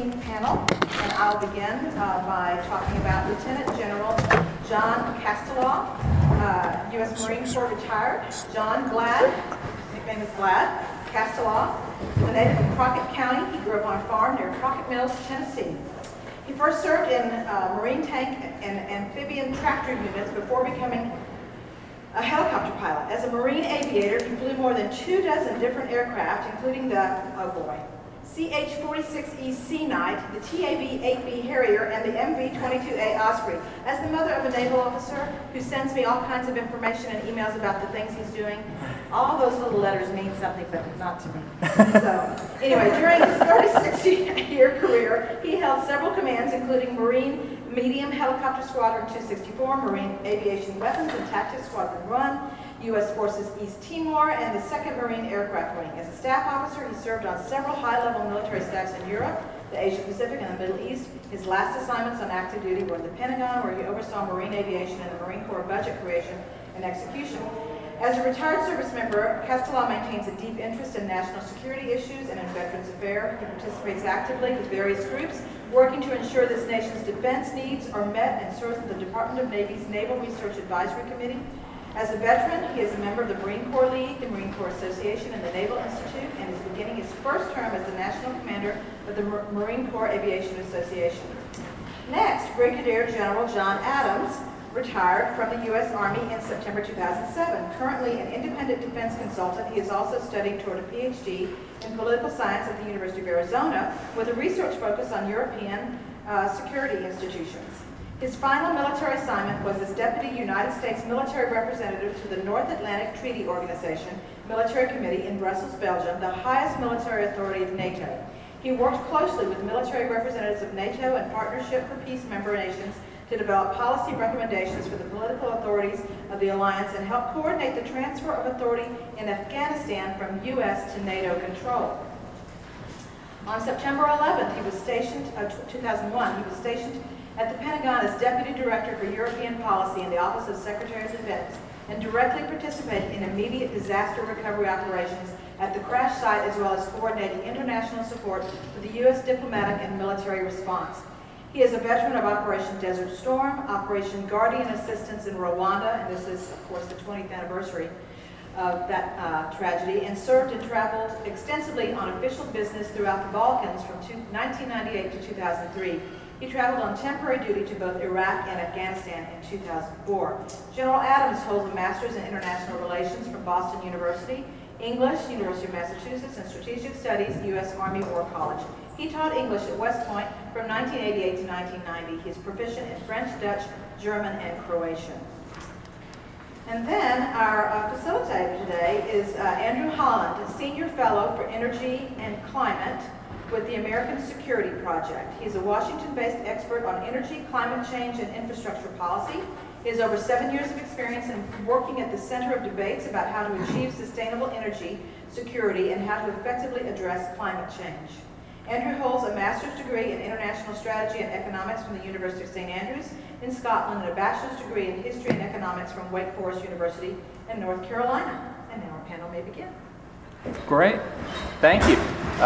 esteemed panel, and I'll begin by talking about Lieutenant General John Castellaw, U.S. Marine Corps retired. John Glad, nickname is Glad, Castellaw, is a native of Crockett County. He grew up on a farm near Crockett Mills, Tennessee. He first served in Marine tank and amphibian tractor units before becoming a helicopter pilot. As a Marine aviator, he flew more than 24 different aircraft, including the, CH-46E Sea Knight, the TAV-8B Harrier, and the MV-22A Osprey. As the mother of a naval officer who sends me all kinds of information and emails about the things he's doing, all those little letters mean something, but not to me. So, anyway, during his 36-year career, he held several commands, including Marine Medium Helicopter Squadron 264, Marine Aviation Weapons and Tactics Squadron 1, U.S. Forces East Timor, and the 2nd Marine Aircraft Wing. As a staff officer, he served on several high-level military staffs in Europe, the Asia Pacific, and the Middle East. His last assignments on active duty were in the Pentagon, where he oversaw Marine aviation and the Marine Corps budget creation and execution. As a retired service member, Castellaw maintains a deep interest in national security issues and in Veterans Affairs. He participates actively with various groups, working to ensure this nation's defense needs are met, and serves with the Department of Navy's Naval Research Advisory Committee. As a veteran, he is a member of the Marine Corps League, the Marine Corps Association, and the Naval Institute, and is beginning his first term as the National Commander of the Marine Corps Aviation Association. Next, Brigadier General John Adams retired from the U.S. Army in September 2007. Currently an independent defense consultant, he is also studying toward a Ph.D. in political science at the University of Arizona with a research focus on European security institutions. His final military assignment was as Deputy United States Military Representative to the North Atlantic Treaty Organization Military Committee in Brussels, Belgium, the highest military authority of NATO. He worked closely with military representatives of NATO and Partnership for Peace member nations to develop policy recommendations for the political authorities of the alliance and help coordinate the transfer of authority in Afghanistan from U.S. to NATO control. On September 11th, 2001, he was stationed at the Pentagon as Deputy Director for European Policy in the Office of Secretary of Defense and directly participated in immediate disaster recovery operations at the crash site, as well as coordinating international support for the U.S. diplomatic and military response. He is a veteran of Operation Desert Storm, Operation Guardian Assistance in Rwanda, and this is, of course, the 20th anniversary of that tragedy, and served and traveled extensively on official business throughout the Balkans from 1998 to 2003. He traveled on temporary duty to both Iraq and Afghanistan in 2004. General Adams holds a Master's in International Relations from Boston University, English, University of Massachusetts, and Strategic Studies, U.S. Army War College. He taught English at West Point from 1988 to 1990. He is proficient in French, Dutch, German, and Croatian. And then our facilitator today is Andrew Holland, a Senior Fellow for Energy and Climate with the American Security Project. He's a Washington-based expert on energy, climate change, and infrastructure policy. He has over 7 years of experience in working at the center of debates about how to achieve sustainable energy security and how to effectively address climate change. Andrew holds a master's degree in international strategy and economics from the University of St. Andrews in Scotland and a bachelor's degree in history and economics from Wake Forest University in North Carolina. And now our panel may begin. Great. Thank you.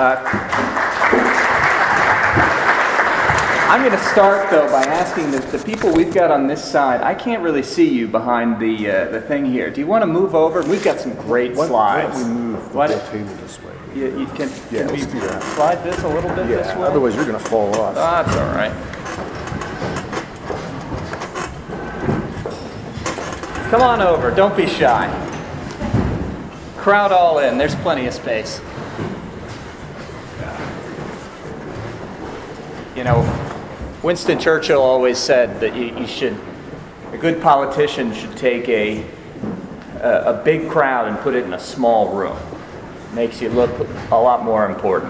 I'm going to start, though, by asking the people we've got on this side. I can't really see you behind the thing here. Do you want to move over? We've got some great slides. Why don't we move the table this way? You can we let's do that. slide this a little bit this way? Otherwise you're going to fall off. That's all right. Come on over. Don't be shy. Crowd all in. There's plenty of space. You know, Winston Churchill always said that a good politician should take a big crowd and put it in a small room. Makes you look a lot more important.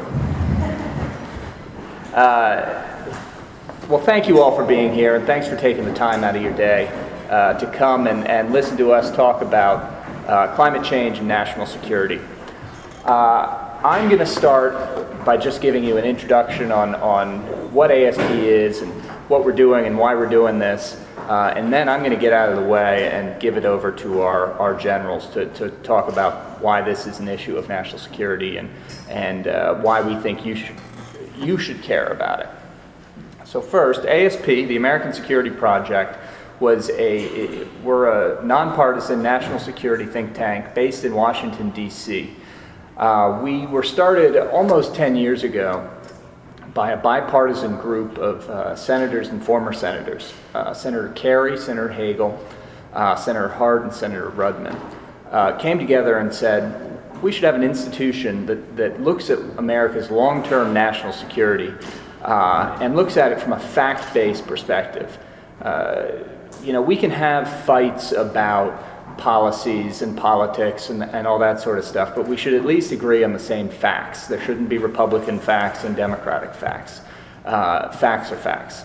Well, thank you all for being here, and thanks for taking the time out of your day to come and listen to us talk about climate change and national security. I'm going to start by just giving you an introduction on what ASP is and what we're doing and why we're doing this, and then I'm going to get out of the way and give it over to our generals to talk about why this is an issue of national security and why we think you should care about it. So first, ASP, the American Security Project, we're a nonpartisan national security think tank based in Washington, D.C. We were started almost 10 years ago by a bipartisan group of senators and former senators, Senator Kerry, Senator Hagel, Senator Hart, and Senator Rudman, came together and said, we should have an institution that looks at America's long-term national security and looks at it from a fact-based perspective. We can have fights about policies and politics and all that sort of stuff, but we should at least agree on the same facts. There shouldn't be Republican facts and Democratic facts. Facts are facts.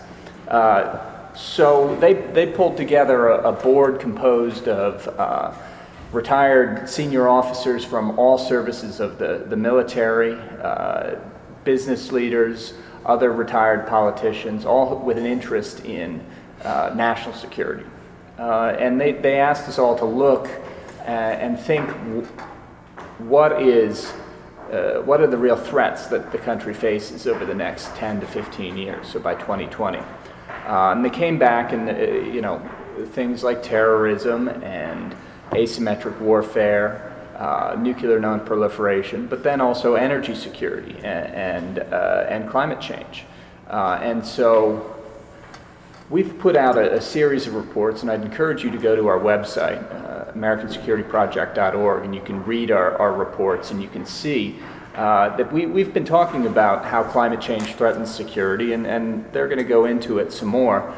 So they pulled together a board composed of retired senior officers from all services of the military, business leaders, other retired politicians, all with an interest in national security. And they asked us all to look and think what are the real threats that the country faces over the next 10 to 15 years, so by 2020. And they came back and, things like terrorism and asymmetric warfare, nuclear non-proliferation, but then also energy security and climate change. And so we've put out a series of reports, and I'd encourage you to go to our website, americansecurityproject.org, and you can read our reports, and you can see that we've been talking about how climate change threatens security, and they're going to go into it some more.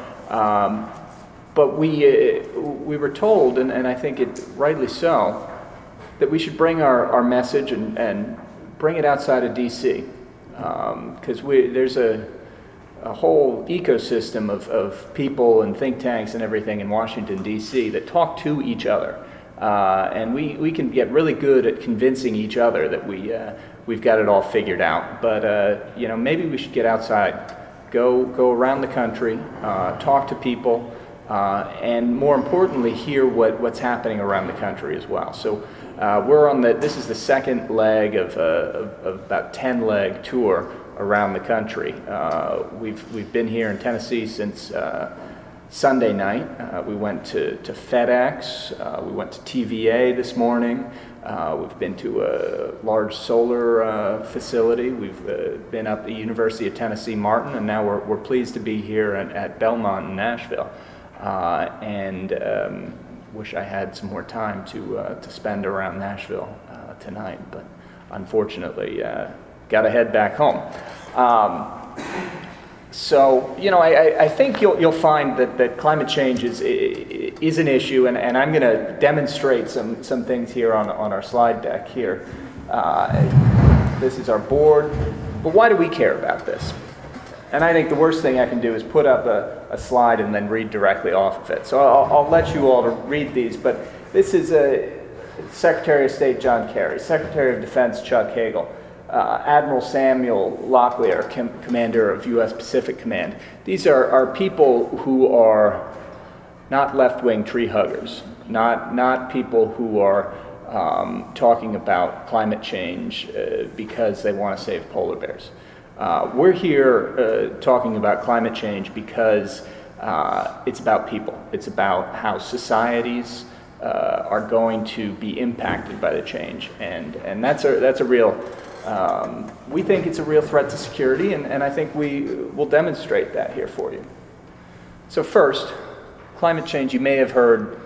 But we were told, and I think it rightly so, that we should bring our message and bring it outside of D.C. Because there's a whole ecosystem of people and think tanks and everything in Washington, D.C. that talk to each other. And we can get really good at convincing each other that we've got it all figured out. But maybe we should get outside, go around the country, talk to people, and more importantly, hear what's happening around the country as well. So this is the second leg of about 10-leg tour around the country. We've been here in Tennessee since Sunday night. We went to FedEx. We went to TVA this morning. We've been to a large solar facility. We've been up at the University of Tennessee Martin, and now we're pleased to be here at Belmont in Nashville. And wish I had some more time to spend around Nashville tonight, but unfortunately got to head back home. So I think you'll find that climate change is an issue, and I'm going to demonstrate some things here on our slide deck here. This is our board, but why do we care about this? And I think the worst thing I can do is put up a slide and then read directly off of it. So I'll let you all to read these, but this is Secretary of State John Kerry, Secretary of Defense Chuck Hagel, Admiral Samuel Locklear, Commander of U.S. Pacific Command. These are people who are not left-wing tree huggers, not people who are talking about climate change because they want to save polar bears. We're here talking about climate change because it's about people. It's about how societies are going to be impacted by the change, and that's a real. We think it's a real threat to security, and I think we will demonstrate that here for you. So first, climate change. You may have heard.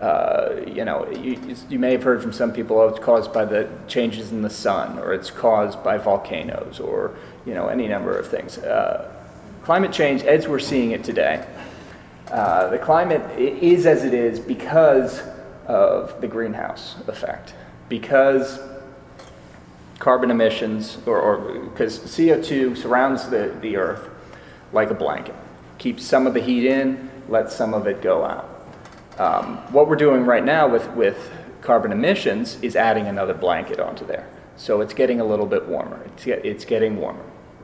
You may have heard from some people, oh, it's caused by the changes in the sun, or it's caused by volcanoes, or any number of things. Climate change, as we're seeing it today, the climate is as it is because of the greenhouse effect, because carbon emissions, or because CO2 surrounds the Earth like a blanket, keeps some of the heat in, lets some of it go out. What we're doing right now with carbon emissions is adding another blanket onto there. So it's getting a little bit warmer. It's getting warmer.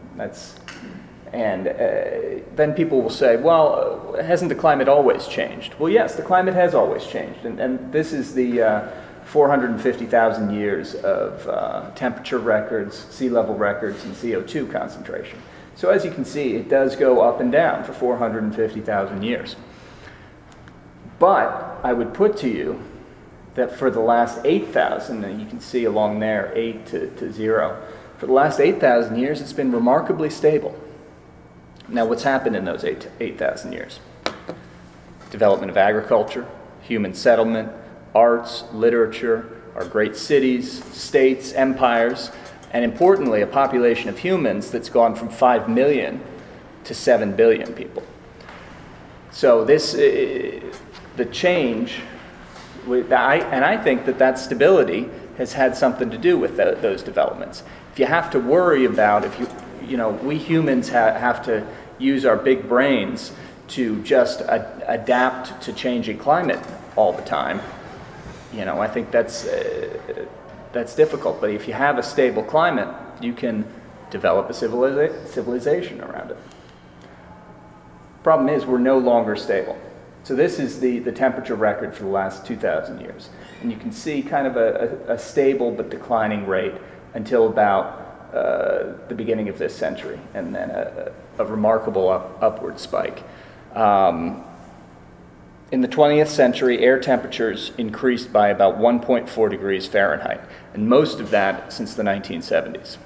Then people will say, well, hasn't the climate always changed? Well, yes, the climate has always changed. And this is the 450,000 years of temperature records, sea level records, and CO2 concentration. So as you can see, it does go up and down for 450,000 years. But I would put to you that for the last 8,000, and you can see along there, 8 to 0, for the last 8,000 years, it's been remarkably stable. Now, what's happened in those 8,000 years? Development of agriculture, human settlement, arts, literature, our great cities, states, empires, and importantly, a population of humans that's gone from 5 million to 7 billion people. So the change, and I think that stability has had something to do with those developments. If you have to worry about, we humans have to use our big brains to just adapt to changing climate all the time, I think that's difficult. But if you have a stable climate, you can develop a civilization around it. Problem is, we're no longer stable. So this is the temperature record for the last 2,000 years. And you can see kind of a stable but declining rate until about the beginning of this century, and then a remarkable upward spike. In the 20th century, air temperatures increased by about 1.4 degrees Fahrenheit, and most of that since the 1970s.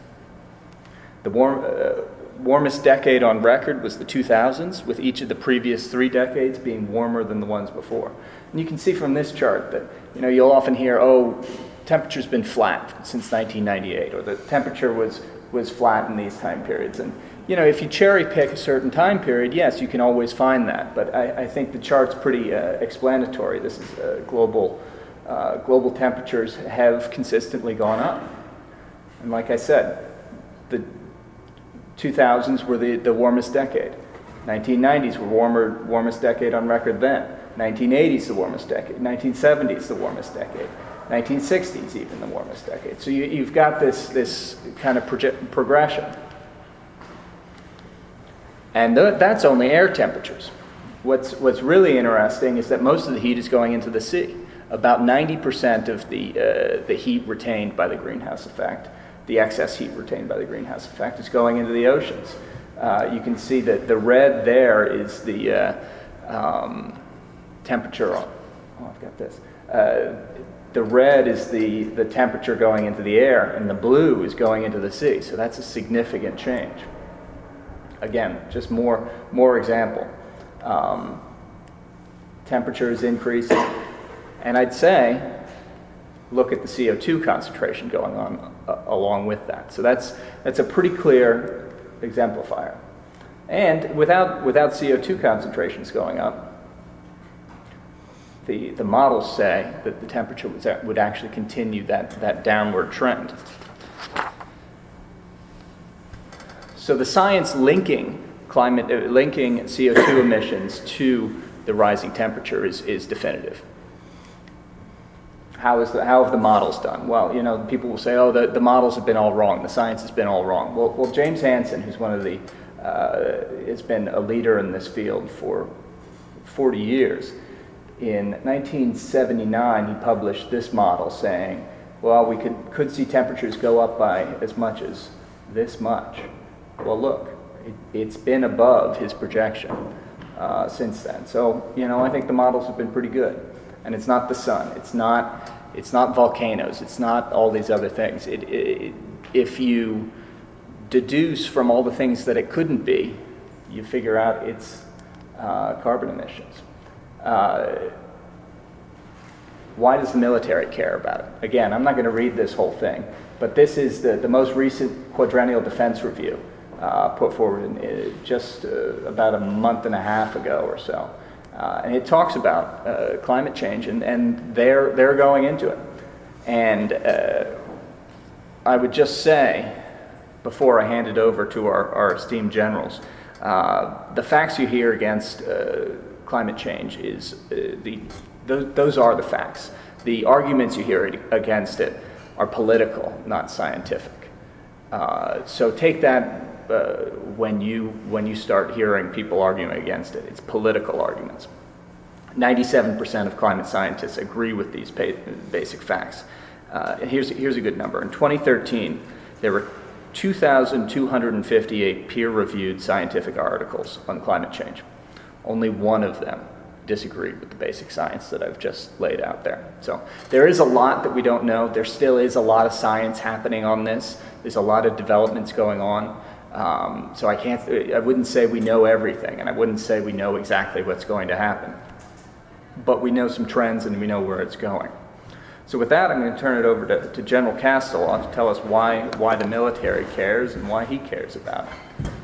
The warmest decade on record was the 2000s, with each of the previous 3 decades being warmer than the ones before. And you can see from this chart that, you'll often hear, temperature's been flat since 1998, or the temperature was flat in these time periods. And, if you cherry pick a certain time period, yes, you can always find that. But I think the chart's pretty explanatory. This is global temperatures have consistently gone up. And like I said, the 2000s were the warmest decade. 1990s were warmest decade on record then. 1980s the warmest decade. 1970s the warmest decade. 1960s even the warmest decade. So you've got this kind of progression. And that's only air temperatures. What's really interesting is that most of the heat is going into the sea. About 90% of the heat retained by the greenhouse effect, the excess heat retained by the greenhouse effect, is going into the oceans. You can see that the red there is the temperature. I've got this. The red is the temperature going into the air, and the blue is going into the sea. So that's a significant change. Again, just more example. Temperature is increasing, and I'd say look at the CO2 concentration going on along with that. So that's a pretty clear exemplifier. And without CO2 concentrations going up, the models say that the temperature would actually continue that downward trend. So the science linking CO2 emissions to the rising temperature is definitive. How have the models done? Well, people will say, the models have been all wrong. The science has been all wrong. Well, James Hansen, who's has been a leader in this field for 40 years, in 1979 he published this model saying, well, we could see temperatures go up by as much as this much. Well, look, it's been above his projection since then. So, I think the models have been pretty good. And it's not the sun. It's not volcanoes. It's not all these other things. If you deduce from all the things that it couldn't be, you figure out it's carbon emissions. Why does the military care about it? Again, I'm not going to read this whole thing, but this is the most recent Quadrennial Defense Review put forward just about a month and a half ago or so. And it talks about climate change, and they're going into it. And I would just say, before I hand it over to our esteemed generals, the facts you hear against climate change those are the facts. The arguments you hear against it are political, not scientific. So take that when you start hearing people arguing against it. It's political arguments. 97% of climate scientists agree with these basic facts. Here's a good number. In 2013, there were 2,258 peer-reviewed scientific articles on climate change. Only one of them disagreed with the basic science that I've just laid out there. So there is a lot that we don't know. There still is a lot of science happening on this. There's a lot of developments going on. So I wouldn't say we know everything, and I wouldn't say we know exactly what's going to happen. But we know some trends and we know where it's going. So with that, I'm going to turn it over to General Castle to tell us why the military cares and why he cares about it.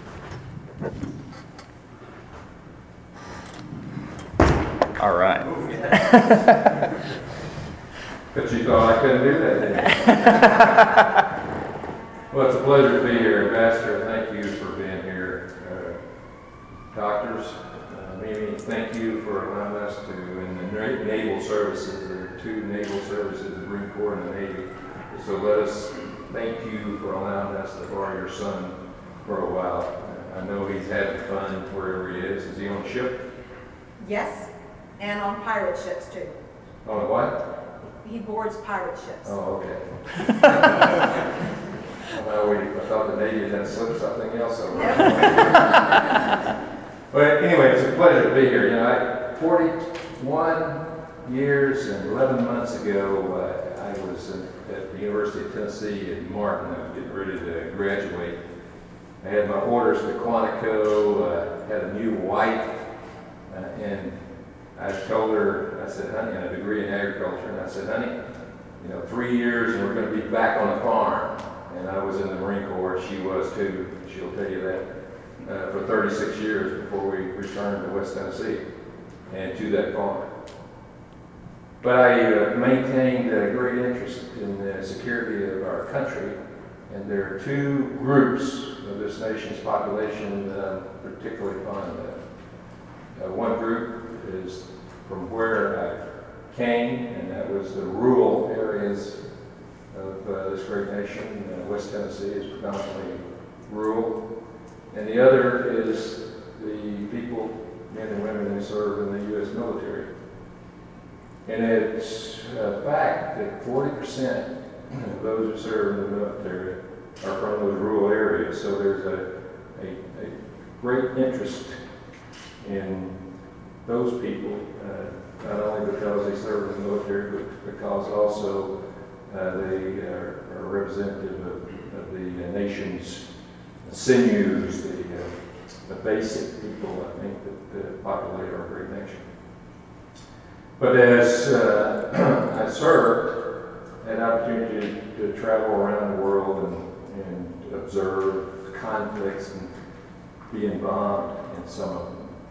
All right. But you thought I couldn't do that, didn't you? Well, it's a pleasure to be here, Ambassador. Thank you for being here. Doctors, Mimi, thank you for allowing us to, in the naval services, there are two naval services, the Marine Corps and the Navy. So let us thank you for allowing us to borrow your son for a while. I know he's having fun wherever he is. Is he on a ship? Yes, and on pirate ships too. On a what? He boards pirate ships. Oh, okay. Well, I thought the Navy had slipped something else over. But anyway, it's a pleasure to be here. You know, 41 years and 11 months ago, I was at the University of Tennessee in Martin. I was getting ready to graduate. I had my orders to Quantico, had a new wife, and I told her, I said, honey, I had a degree in agriculture, and I said, honey, 3 years and we're going to be back on the farm. And I was in the Marine Corps, she was too, she'll tell you that, for 36 years before we returned to West Tennessee and to that farm. But I maintained a great interest in the security of our country, and there are two groups of this nation's population that I'm particularly fond of. One group is from where I came, and that was the rural areas of this great nation. West Tennessee is predominantly rural. And the other is the people, men and women who serve in the U.S. military. And it's a fact that 40% of those who serve in the military are from those rural areas. So there's a great interest in those people, not only because they serve in the military, but because also they are representative of the nation's sinews, the basic people, I think, that populate our great nation. But as I served, I had an opportunity to travel around the world and observe conflicts and be involved in some of them.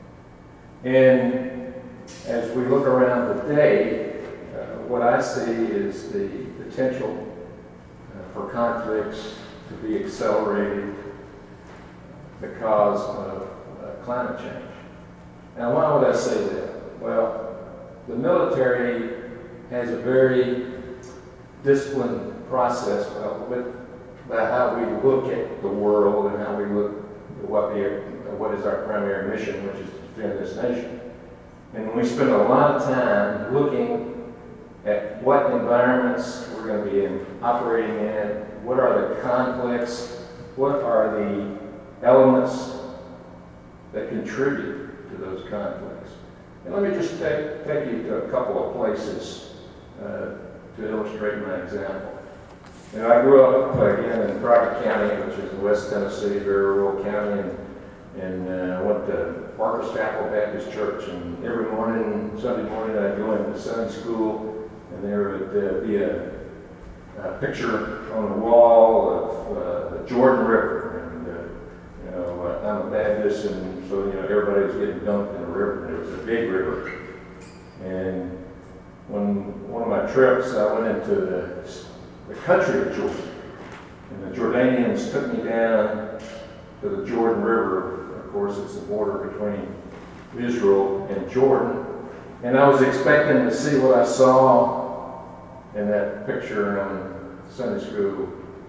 And as we look around today, what I see is the potential for conflicts to be accelerated because of climate change. Now, why would I say that? Well, the military has a very disciplined process about how we look at the world and how we look at what is our primary mission, which is to defend this nation. And we spend a lot of time looking at what environments we're going to be operating in, what are the conflicts, what are the elements that contribute to those conflicts. And let me just take you to a couple of places to illustrate my example. I grew up again in Crockett County, which is in West Tennessee, very rural county, and I went to Parker's Chapel Baptist Church, and every morning, Sunday morning, I'd go into Sunday school, and there would be a picture on the wall of the Jordan River. And I'm a Baptist, and so everybody was getting dumped in the river, and it was a big river. And when one of my trips, I went into the country of Jordan, and the Jordanians took me down to the Jordan River. Of course, it's the border between Israel and Jordan. And I was expecting to see what I saw in that picture on the Sunday school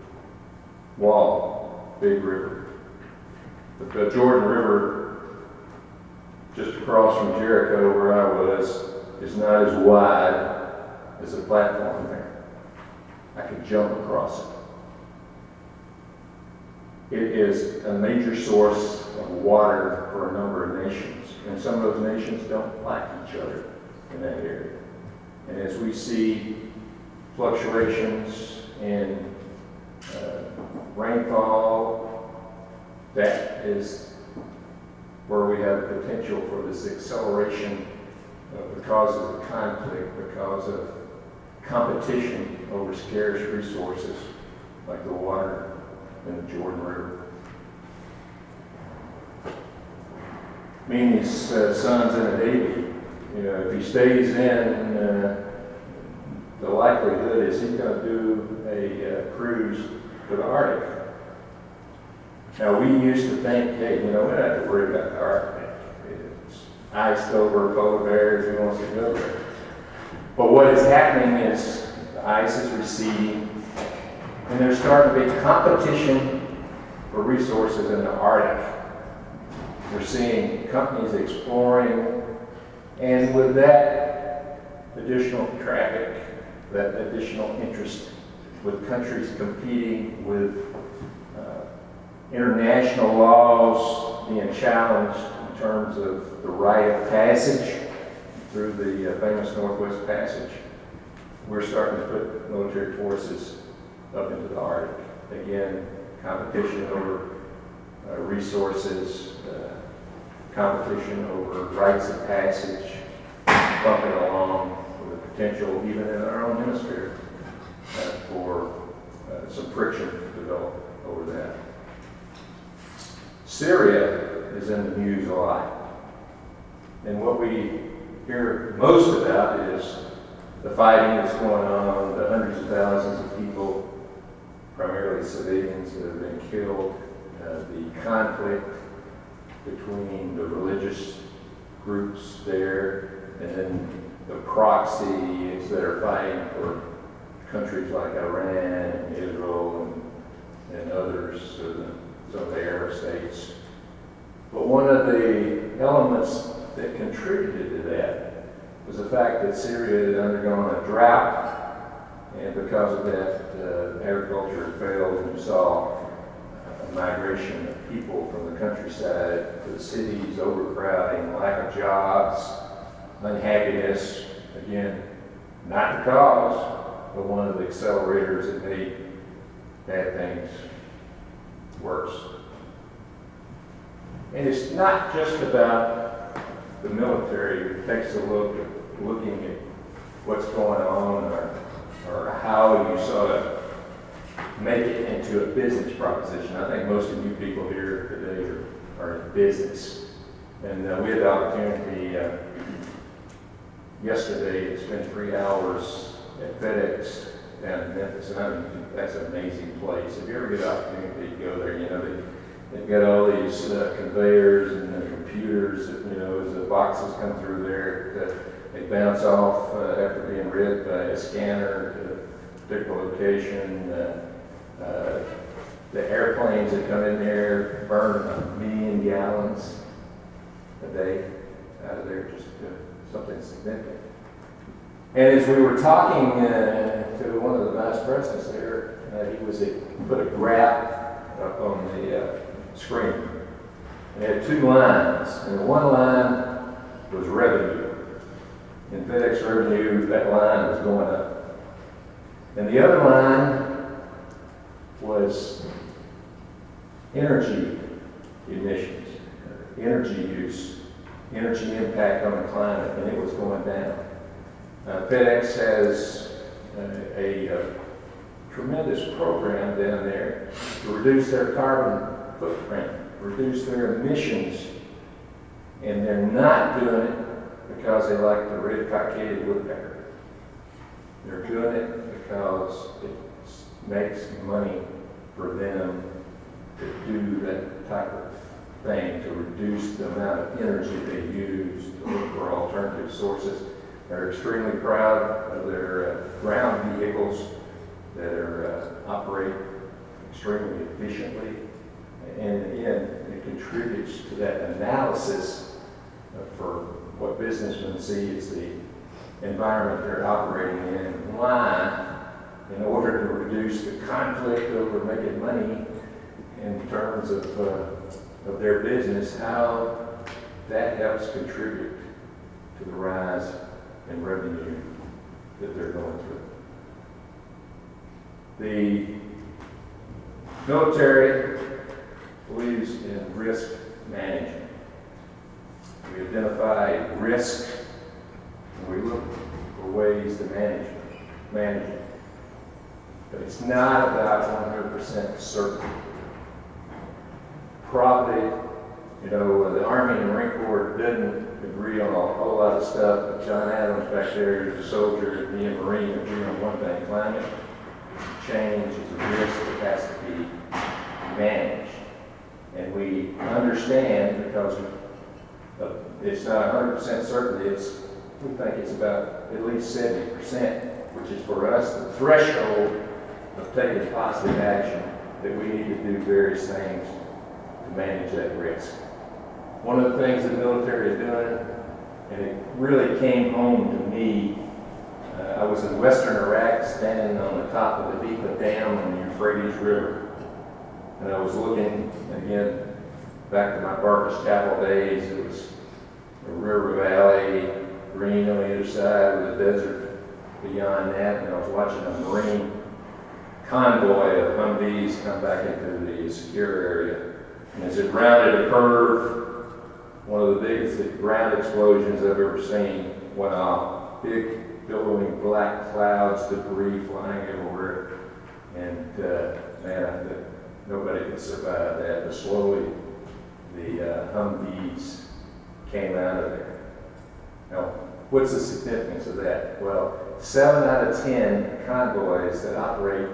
wall, big river. But the Jordan River, just across from Jericho where I was, is not as wide as a platform there. I could jump across it. It is a major source of water for a number of nations, and some of those nations don't like each other in that area. And as we see fluctuations in rainfall, that is where we have the potential for this acceleration because of the conflict, because of competition over scarce resources like the water in the Jordan River. Meany's son's in a Navy. You know, if he stays in, the likelihood is he's going to do a cruise to the Arctic. Now, we used to think, hey, you know, we don't have to worry about the Arctic. It's iced over, polar bears, who wants to go there? But what is happening is the ice is receding, and there's starting to be competition for resources in the Arctic. We're seeing companies exploring, and with that additional traffic, that additional interest, with countries competing, with international laws being challenged in terms of the rite of passage through the famous Northwest Passage, we're starting to put military forces up into the Arctic. Again, competition over resources, competition over rites of passage, bumping along with the potential, even in our own hemisphere, for some friction to develop over that. Syria is in the news a lot. And what we hear most about is the fighting that's going on, the hundreds of thousands of people, primarily civilians, that have been killed, the conflict between the religious groups there, and then the proxies that are fighting for countries like Iran and Israel and others, some of the Arab states. But one of the elements that contributed to that was the fact that Syria had undergone a drought, and because of that, agriculture had failed, and you saw a migration of people from the countryside to the cities, overcrowding, lack of jobs, unhappiness. Again, not the cause, but one of the accelerators that made bad things worse. And it's not just about the military. It takes a look at looking at what's going on or how you sort of make it into a business proposition. I think most of you people here today are in business. And we had the opportunity yesterday to spend 3 hours at FedEx down in Memphis. And I mean, that's an amazing place. If you ever get the opportunity to go there, you know, they've got all these conveyors and computers, you know, as the boxes come through there, they bounce off after being read by a scanner to a particular location. The airplanes that come in there burn 1 million gallons a day out of there, just something significant. And as we were talking to one of the vice presidents there, he put a graph up on the screen. And it had 2 lines, and one line was revenue. In FedEx revenue, that line was going up. And the other line was energy emissions, energy use, energy impact on the climate, and it was going down. FedEx has a tremendous program down there to reduce their carbon footprint, reduce their emissions, and they're not doing it because they like the red-cockaded woodpecker. They're doing it because it makes money for them to do that type of thing, to reduce the amount of energy they use, to look for alternative sources. They're extremely proud of their ground vehicles that operate extremely efficiently. And again, it contributes to that analysis for what businessmen see as the environment they're operating in, and why, in order to reduce the conflict over making money in terms of their business, how that helps contribute to the rise in revenue that they're going through. The military believes in risk management. We identify risk and we look for ways to manage it. But it's not about 100% certainty. Probably, the Army and Marine Corps didn't agree on a whole lot of stuff, but John Adams back there, who's a soldier, and me and Marine agree on one thing: climate change is a risk that has to be managed. And we understand, because it's not 100% certainty, we think it's about at least 70%, which is for us the threshold of taking positive action, that we need to do various things to manage that risk. One of the things the military is doing, and it really came home to me, I was in western Iraq standing on the top of the Dippa Dam on the Euphrates River. And I was looking, again, back to my Barkers Chapel days. It was a river valley, green on the other side with a desert beyond that. And I was watching a Marine convoy of Humvees come back into the secure area. And as it rounded a curve, one of the biggest ground explosions I've ever seen went off. Big, billowing black clouds, debris flying everywhere. And nobody could survive that. But slowly, the Humvees came out of there. Now, what's the significance of that? Well, 7 out of 10 convoys that operated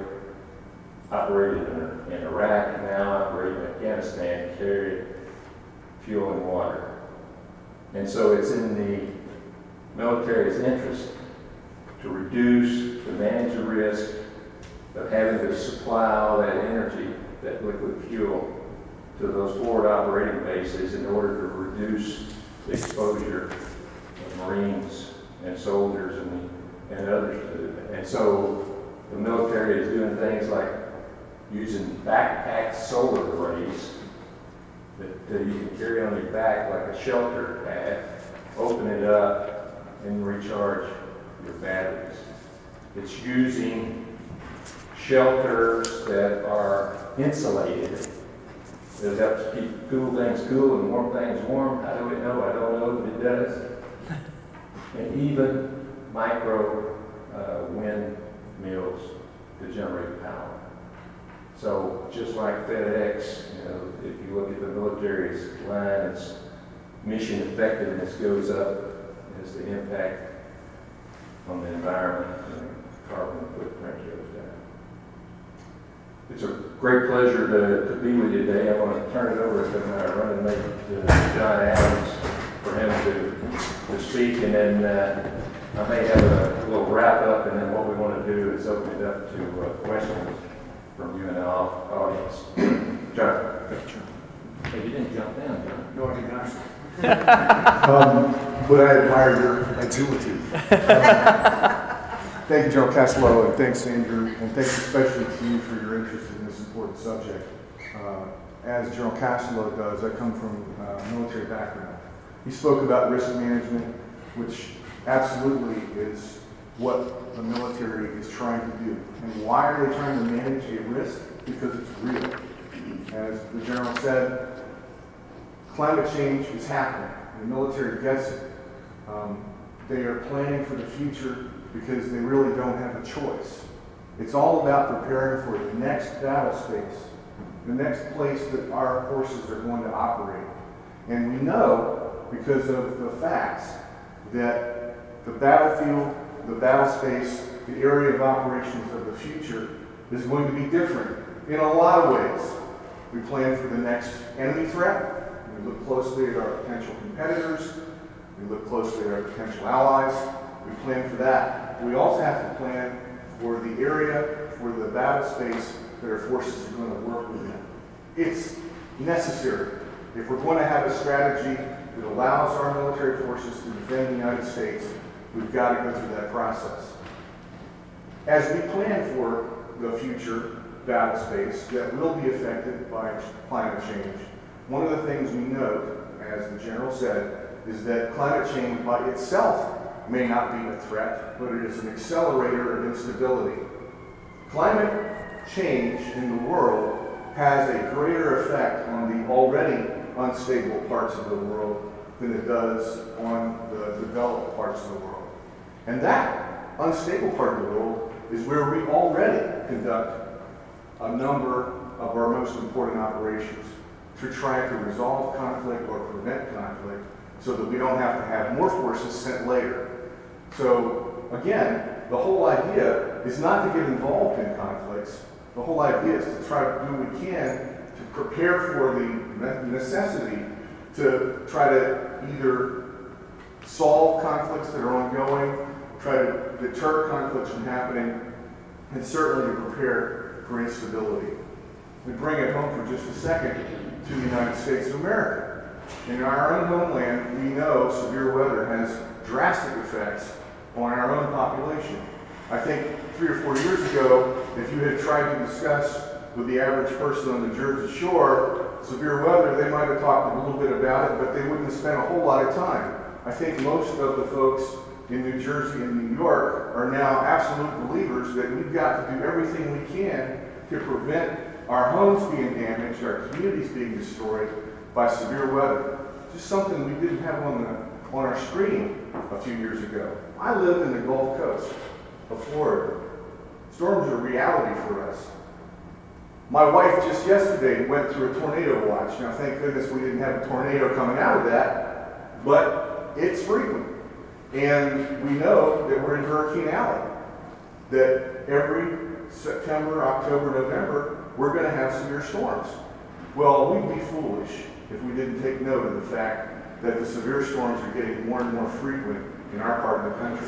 in Iraq and now operate in Afghanistan carried fuel and water. And so it's in the military's interest to reduce, to manage the risk of having to supply all that energy, that liquid fuel, to those forward operating bases in order to reduce the exposure of Marines and soldiers and others to it. And so the military is doing things like using backpack solar arrays that you can carry on your back like a shelter pad, open it up, and recharge your batteries. It's using shelters that are insulated, that helps keep cool things cool and warm things warm. How do we know? I don't know, but it does. And even micro windmills to generate power. So just like FedEx, if you look at the military's line, its mission effectiveness goes up as the impact on the environment and the carbon footprint goes down. It's a great pleasure to be with you today. I want to turn it over to my running mate, John Adams, for him to speak, and then I may have a little wrap up, and then what we want to do is open it up to questions from you and the audience. John. Hey, you didn't jump down, John. No, I did not. But I admire your agility. Thank you, General Castillo, and thanks, Andrew, and thanks especially to you for your interest in this important subject. As General Castillo does, I come from a military background. He spoke about risk management, which absolutely is what the military is trying to do. And why are they trying to manage a risk? Because it's real. As the General said, climate change is happening. The military gets it. They are planning for the future because they really don't have a choice. It's all about preparing for the next battle space, the next place that our forces are going to operate. And we know, because of the facts, that the battlefield, the battle space, the area of operations of the future is going to be different in a lot of ways. We plan for the next enemy threat. We look closely at our potential competitors. We look closely at our potential allies. We plan for that. We also have to plan for the area, for the battle space that our forces are going to work within. It's necessary. If we're going to have a strategy that allows our military forces to defend the United States, we've got to go through that process. As we plan for the future, battle space that will be affected by climate change. One of the things we note, as the General said, is that climate change by itself may not be a threat, but it is an accelerator of instability. Climate change in the world has a greater effect on the already unstable parts of the world than it does on the developed parts of the world. And that unstable part of the world is where we already conduct a number of our most important operations to try to resolve conflict or prevent conflict so that we don't have to have more forces sent later. So again, the whole idea is not to get involved in conflicts. The whole idea is to try to do what we can to prepare for the necessity to try to either solve conflicts that are ongoing, try to deter conflicts from happening, and certainly to prepare for instability. We bring it home for just a second to the United States of America. In our own homeland, we know severe weather has drastic effects on our own population. I think 3 or 4 years ago, if you had tried to discuss with the average person on the Jersey Shore severe weather, they might have talked a little bit about it, but they wouldn't have spent a whole lot of time. I think most of the folks in New Jersey and New York are now absolute believers that we've got to do everything we can to prevent our homes being damaged, our communities being destroyed by severe weather. Just something we didn't have on our screen a few years ago. I live in the Gulf Coast of Florida. Storms are reality for us. My wife just yesterday went through a tornado watch. Now, thank goodness we didn't have a tornado coming out of that, but it's frequent. And we know that we're in Hurricane Alley, that every September, October, November, we're going to have severe storms. Well, we'd be foolish if we didn't take note of the fact that the severe storms are getting more and more frequent in our part of the country.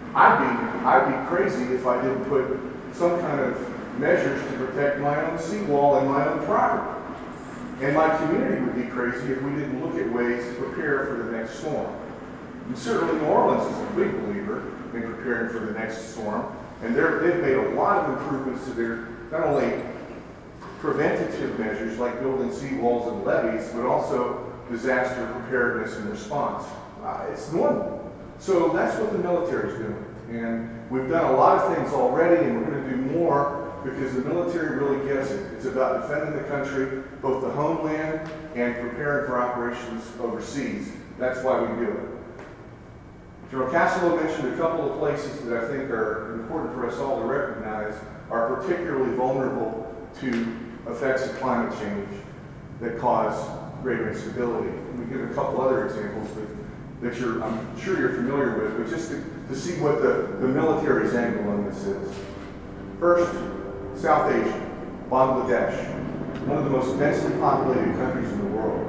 I'd be crazy if I didn't put some kind of measures to protect my own seawall and my own property. And my community would be crazy if we didn't look at ways to prepare for the next storm. And certainly New Orleans is a big believer in preparing for the next storm. And they've made a lot of improvements to their, not only preventative measures like building seawalls and levees, but also disaster preparedness and response. It's normal. So that's what the military is doing. And we've done a lot of things already, and we're going to do more because the military really gets it. It's about defending the country, both the homeland and preparing for operations overseas. That's why we do it. General Castillo mentioned a couple of places that I think are important for us all to recognize are particularly vulnerable to effects of climate change that cause greater instability. Let me give a couple other examples that I'm sure you're familiar with, but just to see what the military's angle on this is. First, South Asia, Bangladesh, one of the most densely populated countries in the world,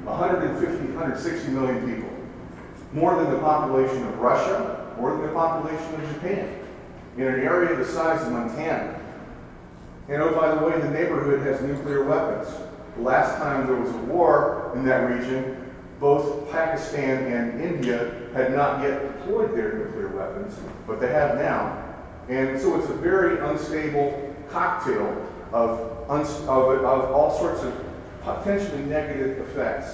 160 million people, more than the population of Russia, more than the population of Japan, in an area the size of Montana. And oh, by the way, the neighborhood has nuclear weapons. The last time there was a war in that region, both Pakistan and India had not yet deployed their nuclear weapons, but they have now. And so it's a very unstable cocktail of all sorts of potentially negative effects.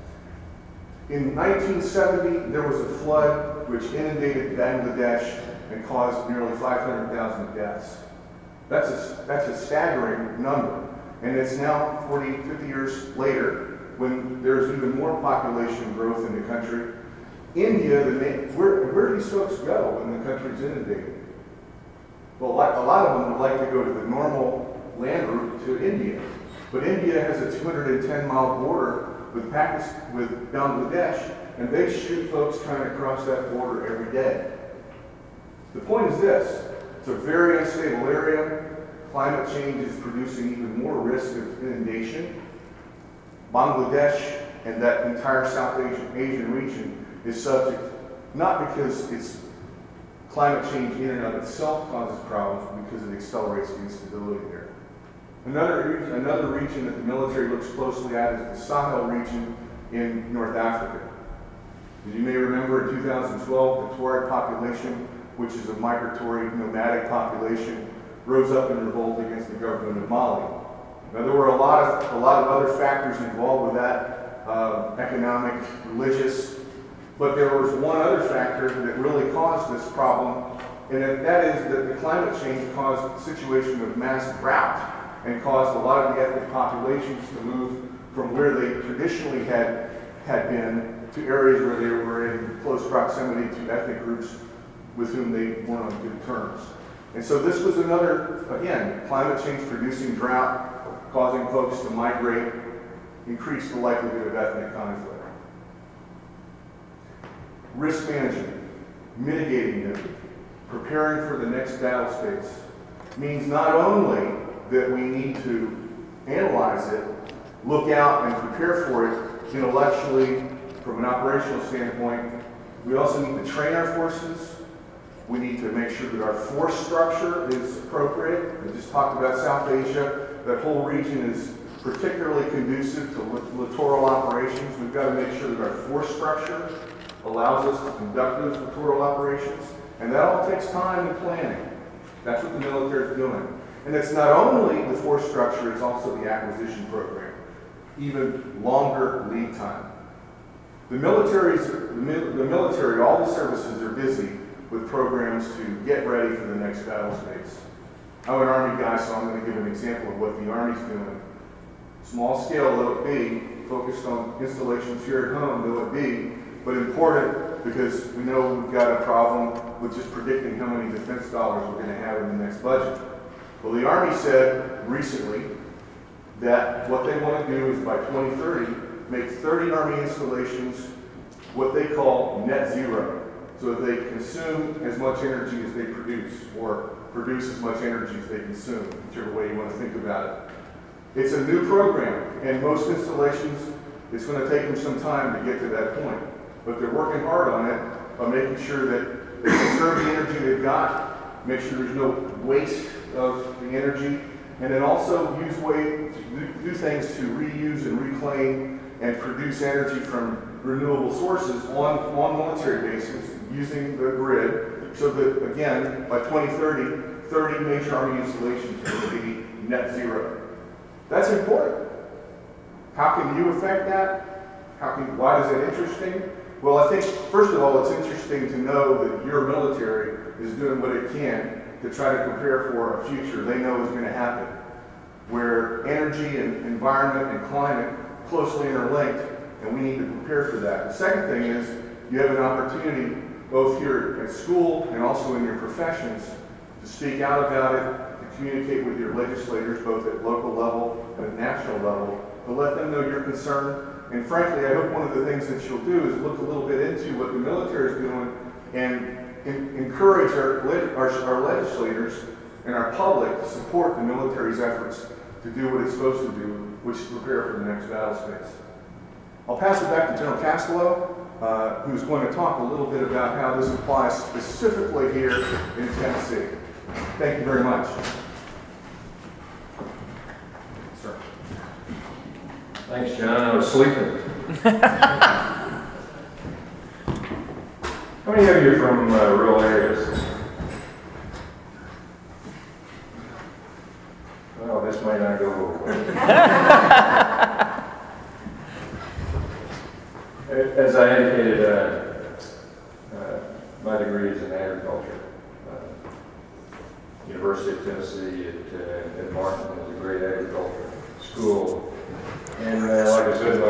In 1970, there was a flood which inundated Bangladesh and caused nearly 500,000 deaths. That's a staggering number. And it's now 40, 50 years later, when there's even more population growth in the country. India, where do these folks go when the country's inundated? Well, a lot of them would like to go to the normal land route to India. But India has a 210-mile border with Bangladesh, and they shoot folks trying to cross that border every day. The point is this: it's a very unstable area. Climate change is producing even more risk of inundation. Bangladesh and that entire South Asian region is subject, not because it's climate change in and of itself causes problems, because it accelerates the instability there. Another region that the military looks closely at is the Sahel region in North Africa. As you may remember, in 2012, the Tuareg population, which is a migratory nomadic population, rose up in revolt against the government of Mali. Now, there were a lot of other factors involved with that, economic, religious, but there was one other factor that really caused this problem, and that is that the climate change caused a situation of mass drought and caused a lot of the ethnic populations to move from where they traditionally had been to areas where they were in close proximity to ethnic groups with whom they weren't on good terms. And so this was another, again, climate change producing drought, causing folks to migrate, increase the likelihood of ethnic conflict. Risk management, mitigating them, preparing for the next battle space means not only that we need to analyze it, look out and prepare for it intellectually from an operational standpoint, we also need to train our forces. We need to make sure that our force structure is appropriate. We just talked about South Asia. That whole region is particularly conducive to littoral operations. We've got to make sure that our force structure allows us to conduct those littoral operations. And that all takes time and planning. That's what the military is doing. And it's not only the force structure, it's also the acquisition program. Even longer lead time. The military, all the services are busy with programs to get ready for the next battle space. I'm an Army guy, so I'm going to give an example of what the Army's doing. Small scale, though it be, focused on installations here at home, though it be, but important because we know we've got a problem with just predicting how many defense dollars we're going to have in the next budget. Well, the Army said recently that what they want to do is by 2030, make 30 Army installations what they call net zero, so that they consume as much energy as they produce, or produce as much energy as they consume, whichever way you want to think about it. It's a new program, and most installations, it's going to take them some time to get to that point. But they're working hard on it by making sure that they conserve the energy they've got, make sure there's no waste of the energy, and then also use ways to do things to reuse and reclaim and produce energy from renewable sources on military bases using the grid, so that, again, by 2030, 30 major Army installations will be net zero. That's important. How can you affect that? Why is it interesting? Well, I think, first of all, it's interesting to know that your military is doing what it can to try to prepare for a future they know is going to happen, where energy and environment and climate closely interlinked, and we need to prepare for that. The second thing is you have an opportunity, both here at school and also in your professions, to speak out about it, to communicate with your legislators, both at local level and at national level, to let them know your concern. And frankly, I hope one of the things that you'll do is look a little bit into what the military is doing and encourage our legislators and our public to support the military's efforts to do what it's supposed to do, which is prepare for the next battle space. I'll pass it back to General Castello, who's going to talk a little bit about how this applies specifically here in Tennessee. Thank you very much. Sir. Thanks, John. I was sleeping. How many of you are from rural areas? Well, this might not go over. As I indicated, my degree is in agriculture. University of Tennessee at Martin is a great agriculture school. And like I said,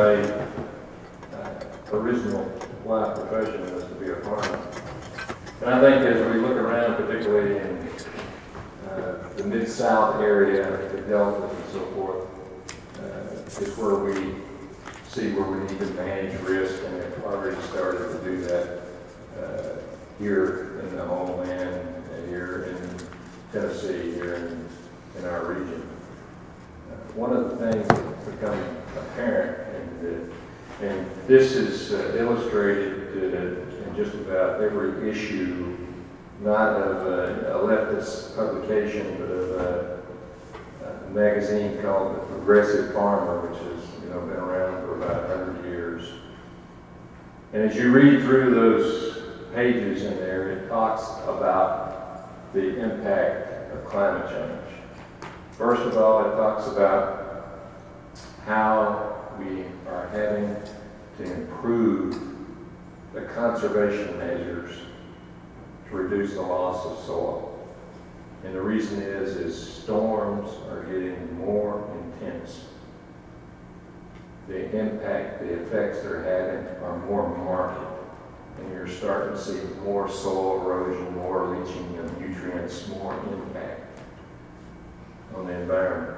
my original life profession was to be a farmer. And I think as we look around, particularly in the Mid-South area, the Deltas and so forth, is where we see where we need to manage risk, and we've already started to do that here in the homeland, here in Tennessee, here in our region. One of the things that's become apparent, and this is illustrated in just about every issue, not of a leftist publication, but of a magazine called The Progressive Farmer, which has been around for about 100 years. And as you read through those pages in there, it talks about the impact of climate change. First of all, it talks about how we are having to improve the conservation measures to reduce the loss of soil. And the reason is storms are getting more intense. The impact, the effects they're having are more marked. And you're starting to see more soil erosion, more leaching of nutrients, more impact on the environment.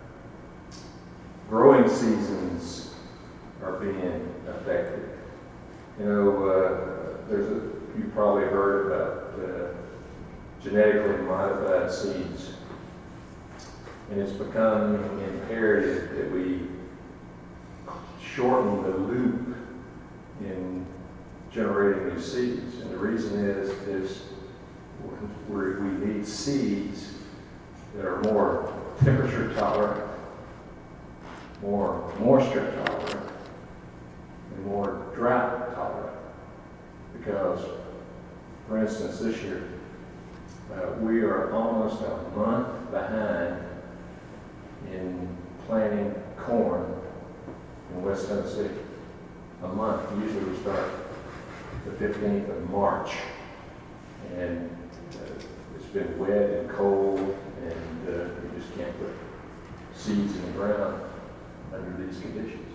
Growing seasons are being affected. You know, you probably heard about genetically modified seeds. And it's become imperative that we shorten the loop in generating these seeds. And the reason is we need seeds that are more temperature tolerant, more moisture tolerant, and more drought tolerant. Because, for instance, this year, we are almost a month behind in planting corn in West Tennessee. A month. Usually we start the 15th of March. And it's been wet and cold, and we just can't put seeds in the ground under these conditions.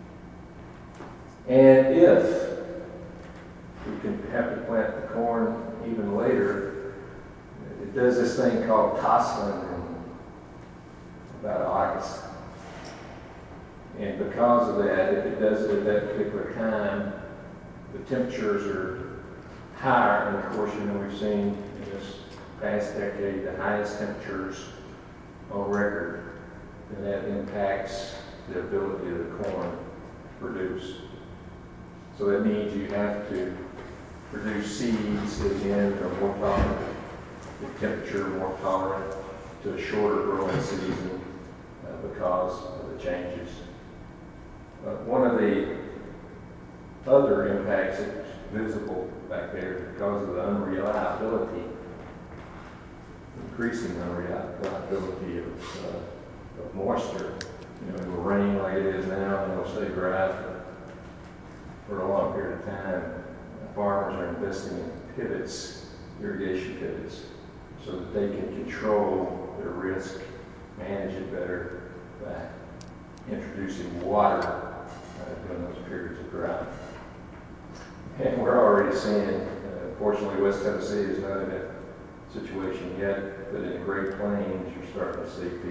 And if we can have to plant the corn even later, it does this thing called tasseling in about August. And because of that, if it does it at that particular time, the temperatures are higher. And of course, you know, we've seen in this past decade the highest temperatures on record, and that impacts the ability of the corn to produce. So that means you have to produce seeds that again are more tolerant to temperature, more tolerant to a shorter growing season because of the changes. One of the other impacts that's visible back there is because of the unreliability, increasing unreliability of moisture. You know, it will rain like it is now, and it'll stay dry for a long period of time. Farmers are investing in pivots, irrigation pivots, so that they can control their risk, manage it better by introducing water during those periods of drought. And we're already seeing, fortunately West Tennessee is not in that situation yet, but in the Great Plains you're starting to see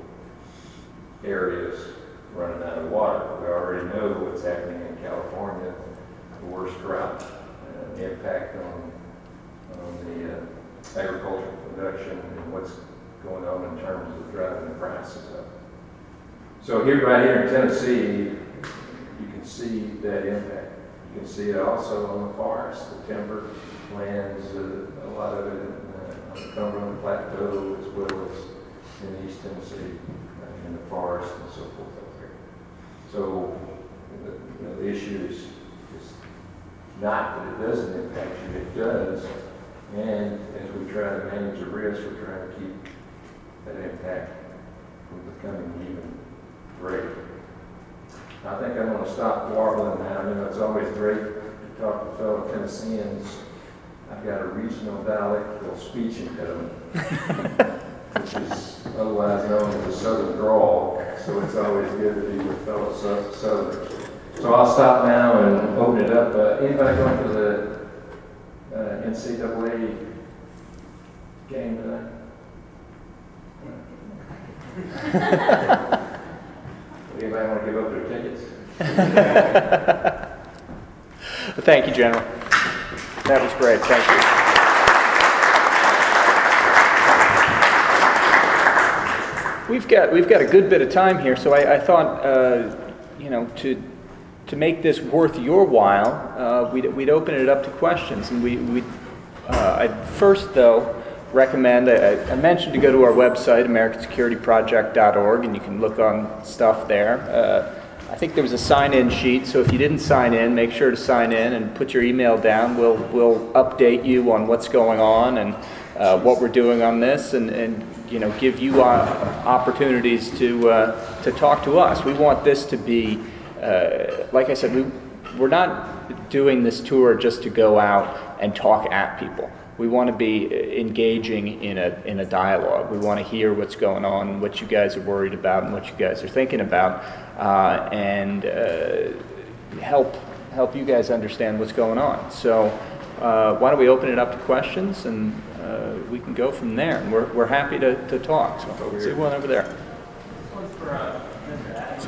areas running out of water. We already know what's happening in California, the worst drought, the impact on the agricultural production and what's going on in terms of driving the prices up. So right here in Tennessee, you can see that impact. You can see it also on the forest, the timber lands, a lot of it on the Cumberland Plateau as well as in East Tennessee, in the forest and so forth up there. So the issue is not that it doesn't impact you, it does. And as we try to manage the risk, we're trying to keep that impact from becoming even greater. I think I'm going to stop warbling now. You know, it's always great to talk to fellow Tennesseans. I've got a regional dialect called speech impediment, which is otherwise known as a Southern drawl. So it's always good to be with fellow Southerners. So I'll stop now and open it up. Anybody going to the NCAA game tonight? Anybody want to give up their tickets? Thank you, General. That was great. Thank you. We've got a good bit of time here, so I thought, to make this worth your while, we'd open it up to questions, and I'd first though recommend, I mentioned to go to our website, americansecurityproject.org, and you can look on stuff there. I think there was a sign-in sheet, so if you didn't sign in, make sure to sign in and put your email down. We'll update you on what's going on, and what we're doing on this and give you opportunities to talk to us. We want this to be, like I said, we're not doing this tour just to go out and talk at people. We want to be engaging in a dialogue. We want to hear what's going on, what you guys are worried about, and what you guys are thinking about, and help you guys understand what's going on. So why don't we open it up to questions, and we can go from there. And we're happy to talk. So see one over there. This one's for Mr. Adams.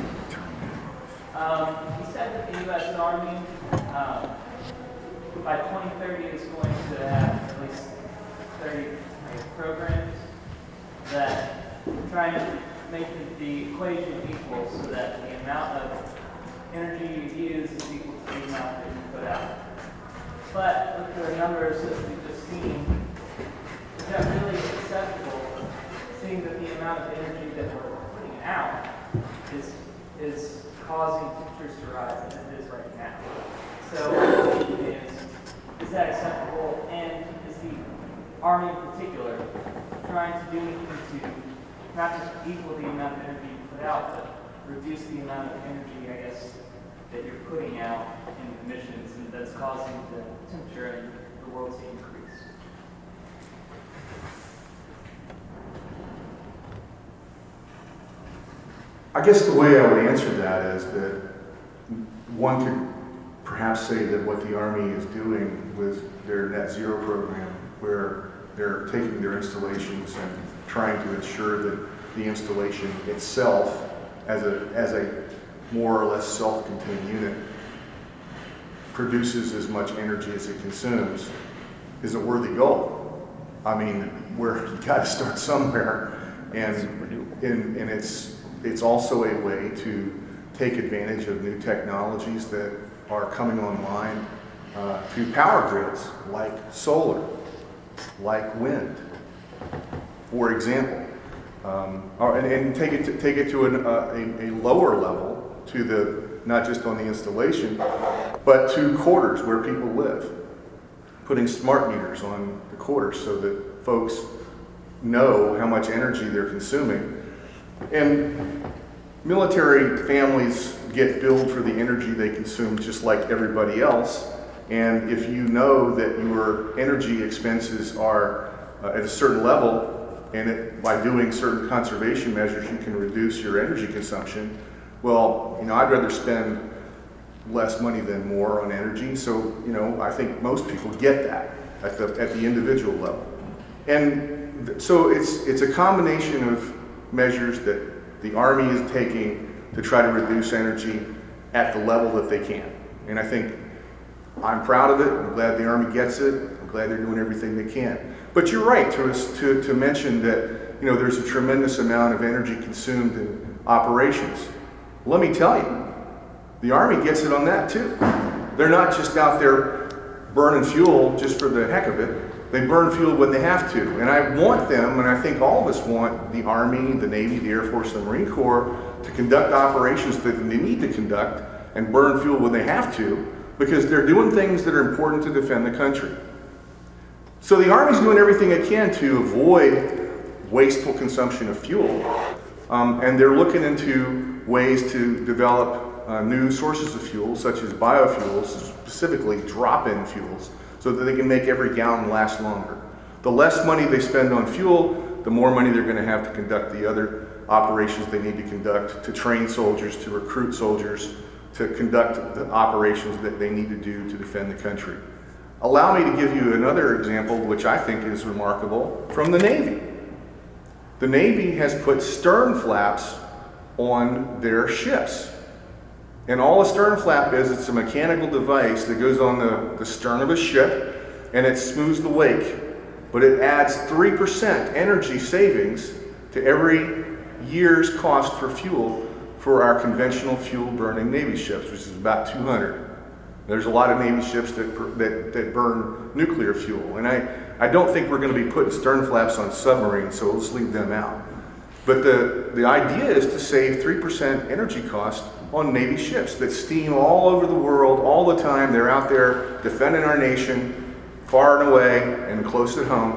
He said that the U.S. Army by 2030 is going to have at least 30 programs that try and make the equation equal so that the amount of energy you use is equal to the amount that you put out. But with the numbers that we've just seen, is that really acceptable, seeing that the amount of energy that we're putting out is causing temperatures to rise as it is right now? So my question is that acceptable, and is the Army in particular trying to do anything to not just equal the amount of energy you put out, but reduce the amount of energy, I guess, that you're putting out in emissions, and that's causing the temperature in the world to increase? I guess the way I would answer that is that one could perhaps say that what the Army is doing with their net zero program, where they're taking their installations and trying to ensure that the installation itself, as a more or less self-contained unit, produces as much energy as it consumes, is a worthy goal. I mean, you got to start somewhere, and it's also a way to take advantage of new technologies that are coming online to power grids, like solar, like wind, for example. And take it to a lower level, to not just on the installation, but to quarters where people live. Putting smart meters on the quarters so that folks know how much energy they're consuming. And military families get billed for the energy they consume just like everybody else. And if you know that your energy expenses are at a certain level, and by doing certain conservation measures, you can reduce your energy consumption. Well, I'd rather spend less money than more on energy. So, I think most people get that at the individual level. And so it's a combination of measures that the Army is taking to try to reduce energy at the level that they can. And I think I'm proud of it. I'm glad the Army gets it. I'm glad they're doing everything they can. But you're right to mention that there's a tremendous amount of energy consumed in operations. Let me tell you, the Army gets it on that too. They're not just out there burning fuel just for the heck of it. They burn fuel when they have to. And I want them, and I think all of us want the Army, the Navy, the Air Force, and the Marine Corps to conduct operations that they need to conduct and burn fuel when they have to, because they're doing things that are important to defend the country. So the Army's doing everything it can to avoid wasteful consumption of fuel, and they're looking into ways to develop new sources of fuel, such as biofuels, specifically drop-in fuels, so that they can make every gallon last longer. The less money they spend on fuel, the more money they're going to have to conduct the other operations they need to conduct, to train soldiers, to recruit soldiers, to conduct the operations that they need to do to defend the country. Allow me to give you another example, which I think is remarkable, from the Navy. The Navy has put stern flaps on their ships. And all a stern flap is, it's a mechanical device that goes on the stern of a ship, and it smooths the wake. But it adds 3% energy savings to every year's cost for fuel for our conventional fuel-burning Navy ships, which is about 200. There's a lot of Navy ships that burn nuclear fuel. And I don't think we're going to be putting stern flaps on submarines, so let's leave them out. But the idea is to save 3% energy cost on Navy ships that steam all over the world all the time. They're out there defending our nation far and away and close at home.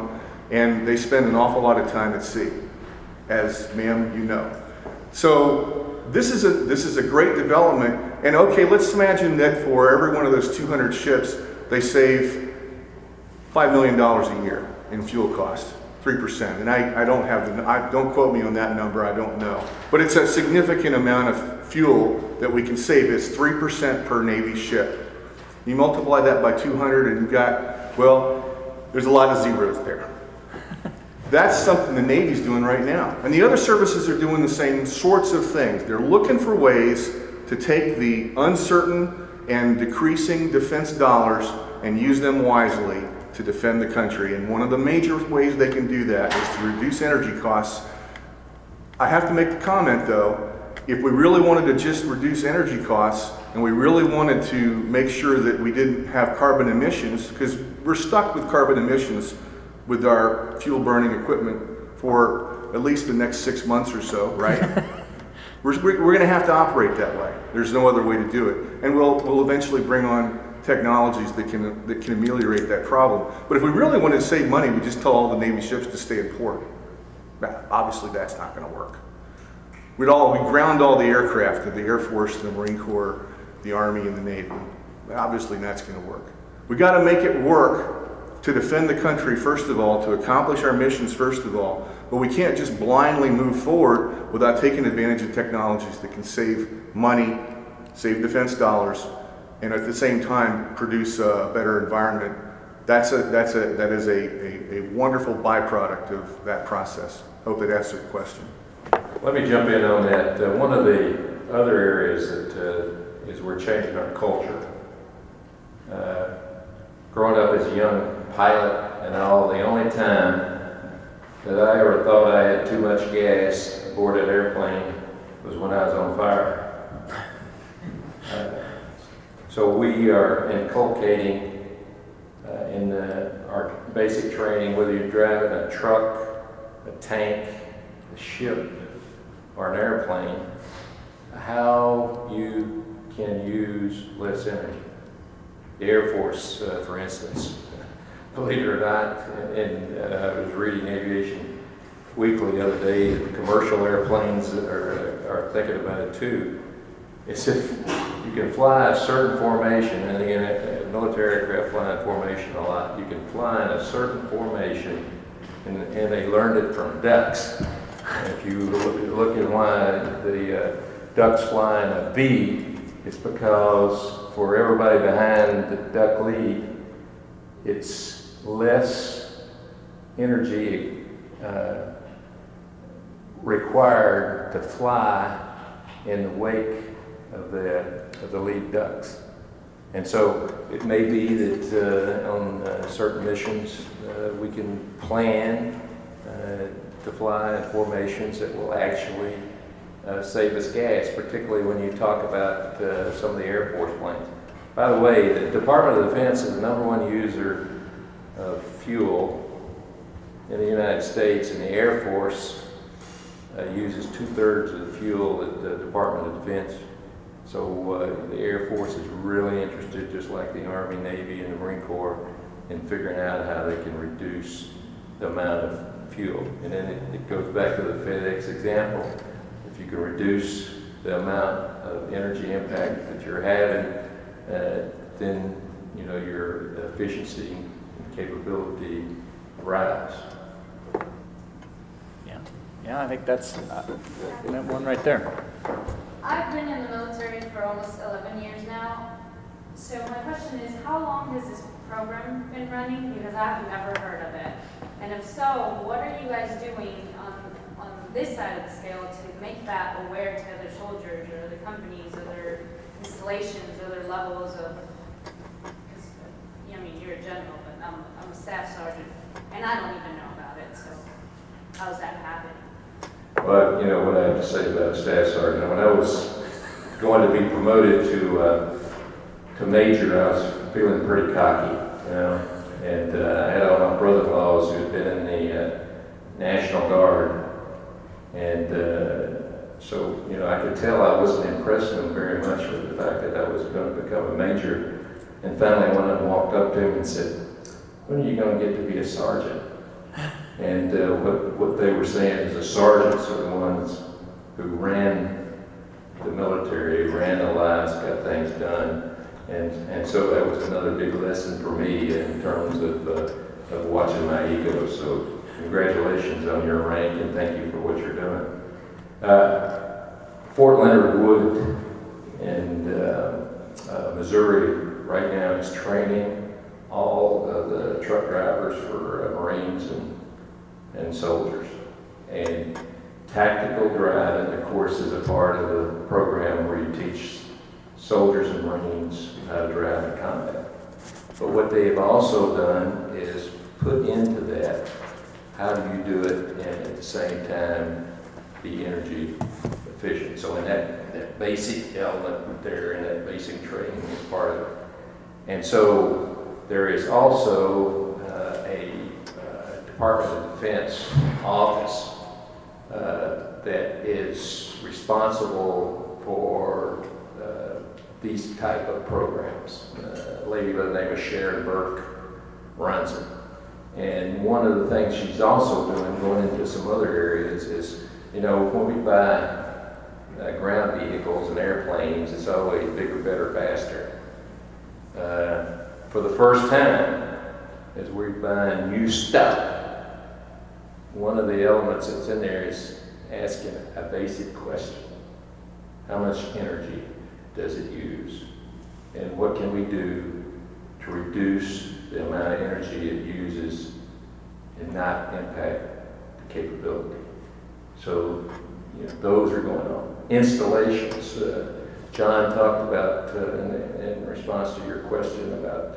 and they spend an awful lot of time at sea, as ma'am, you know. So this is a great development. And okay, let's imagine that for every one of those 200 ships, they save $5 million a year in fuel costs, 3%. And I don't have don't quote me on that number, I don't know. But it's a significant amount of fuel that we can save. It's 3% per Navy ship. You multiply that by 200 and you've got, well, there's a lot of zeros there. That's something the Navy's doing right now. And the other services are doing the same sorts of things. They're looking for ways to take the uncertain and decreasing defense dollars and use them wisely to defend the country. And one of the major ways they can do that is to reduce energy costs. I have to make the comment though, if we really wanted to just reduce energy costs and we really wanted to make sure that we didn't have carbon emissions, because we're stuck with carbon emissions with our fuel burning equipment for at least the next 6 months or so, right? we're going to have to operate that way. There's no other way to do it. And we'll eventually bring on technologies that can ameliorate that problem. But if we really wanted to save money, we just tell all the Navy ships to stay in port. Obviously that's not going to work. We ground all the aircraft of the Air Force, the Marine Corps, the Army, and the Navy. Obviously that's going to work. We got to make it work to defend the country, first of all, to accomplish our missions, first of all, but we can't just blindly move forward without taking advantage of technologies that can save money, save defense dollars, and at the same time produce a better environment. That is a wonderful byproduct of that process. Hope that answers your question. Let me jump in on that. One of the other areas that is we're changing our culture. Growing up as a young pilot and all, the only time that I ever thought I had too much gas aboard an airplane was when I was on fire. So we are inculcating in our basic training, whether you're driving a truck, a tank, a ship, or an airplane, how you can use less energy. The Air Force, for instance, believe it or not, and I was reading Aviation Weekly the other day, that commercial airplanes are thinking about it too. It's if you can fly a certain formation, and again, military aircraft fly in formation a lot, you can fly in a certain formation, and they learned it from ducks. And if you look at why the ducks fly in a V, it's because for everybody behind the duck lead, it's less energy required to fly in the wake of the lead ducks. And so it may be that on certain missions we can plan to fly in formations that will actually save us gas, particularly when you talk about some of the Air Force planes. By the way, the Department of Defense is the #1 user of fuel in the United States, and the Air Force uses 2/3 of the fuel at the Department of Defense. So the Air Force is really interested, just like the Army, Navy, and the Marine Corps, in figuring out how they can reduce the amount of fuel. And then it goes back to the FedEx example. If you can reduce the amount of energy impact that you're having, then your efficiency and capability rise. Yeah, I think that's one right there. I've been in the military for almost 11 years now. So my question is, how long has this program been running? Because I've never heard of it. And if so, what are you guys doing on this side of the scale to make that aware to other soldiers or other companies, other installations, other levels of, because, you're a general, but I'm a staff sergeant, and I don't even know about it, so how's that happen? Well, what I have to say about staff sergeant, when I was going to be promoted to major, I was feeling pretty cocky, and I had all my brother-in-laws who had been in the National Guard, and so I could tell I wasn't impressing them very much with the fact that I was going to become a major. And finally, one of them walked up to him and said, "When are you going to get to be a sergeant?" And what they were saying is the sergeants are the ones who ran the military, ran the lines, got things done. And so that was another big lesson for me in terms of watching my ego. So congratulations on your rank and thank you for what you're doing. Fort Leonard Wood in Missouri right now is training all of the truck drivers for Marines and soldiers. And tactical driving, of course, is a part of the program where you teach soldiers and Marines how to drive in combat. But what they've also done is put into that, how do you do it and at the same time be energy efficient. So in that basic element there, in that basic training is part of it. And so there is also a Department of Defense office that is responsible for these type of programs. A lady by the name of Sharon Burke runs it. And one of the things she's also doing, going into some other areas, is, you know, when we buy ground vehicles and airplanes, it's always bigger, better, faster. For the first time, as we're buying new stuff, one of the elements that's in there is asking a basic question. How much energy does it use? And what can we do to reduce the amount of energy it uses and not impact the capability? So, you know, those are going on. Installations. John talked about, in response to your question about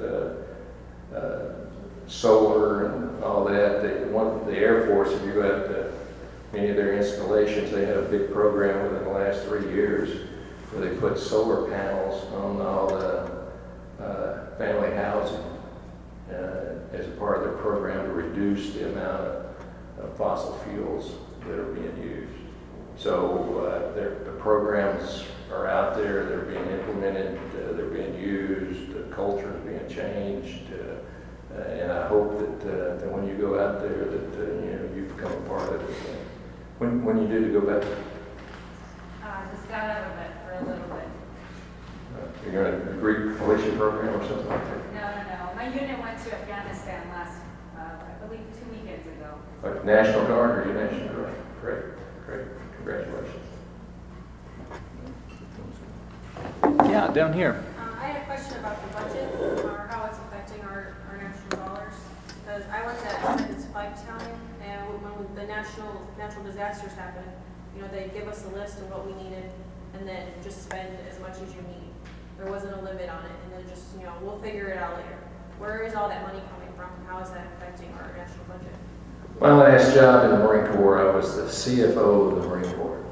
solar and all that, the Air Force, if you go out to many of their installations, they had a big program within the last 3 years where they put solar panels on all the family housing as a part of their program to reduce the amount of fossil fuels that are being used. So the programs are out there, they're being implemented, they're being used, the culture is being changed, and I hope that when you go out there that you know, you become a part of it. When you do to go back? Just got out of it for a little bit. You're going to a Greek relation program or something like that? No. My unit went to Afghanistan last, I believe 2 weekends ago. Like National Guard or your National Guard? Great. Congratulations. Yeah, down here. I had a question about the budget or how it's affecting our national dollars. Because I worked at Seconds Pike County, and when the natural disasters happened, you know, they'd give us a list of what we needed and then just spend as much as you need. There wasn't a limit on it, and then just, you know, we'll figure it out later. Where is all that money coming from? How is that affecting our national budget? My last job in the Marine Corps, I was the CFO of the Marine Corps.